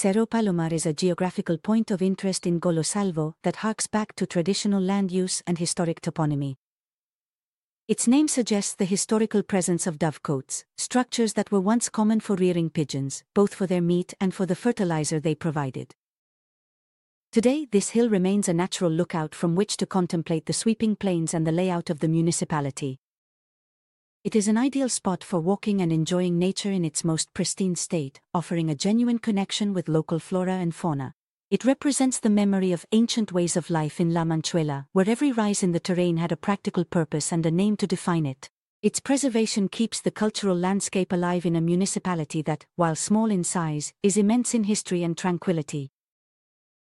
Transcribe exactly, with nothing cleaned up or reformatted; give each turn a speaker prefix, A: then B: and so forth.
A: Cerro Palomar is a geographical point of interest in Golosalvo that harks back to traditional land use and historic toponymy. Its name suggests the historical presence of dovecotes, structures that were once common for rearing pigeons, both for their meat and for the fertilizer they provided. Today, this hill remains a natural lookout from which to contemplate the sweeping plains and the layout of the municipality. It is an ideal spot for walking and enjoying nature in its most pristine state, offering a genuine connection with local flora and fauna. It represents the memory of ancient ways of life in La Manchuela, where every rise in the terrain had a practical purpose and a name to define it. Its preservation keeps the cultural landscape alive in a municipality that, while small in size, is immense in history and tranquility.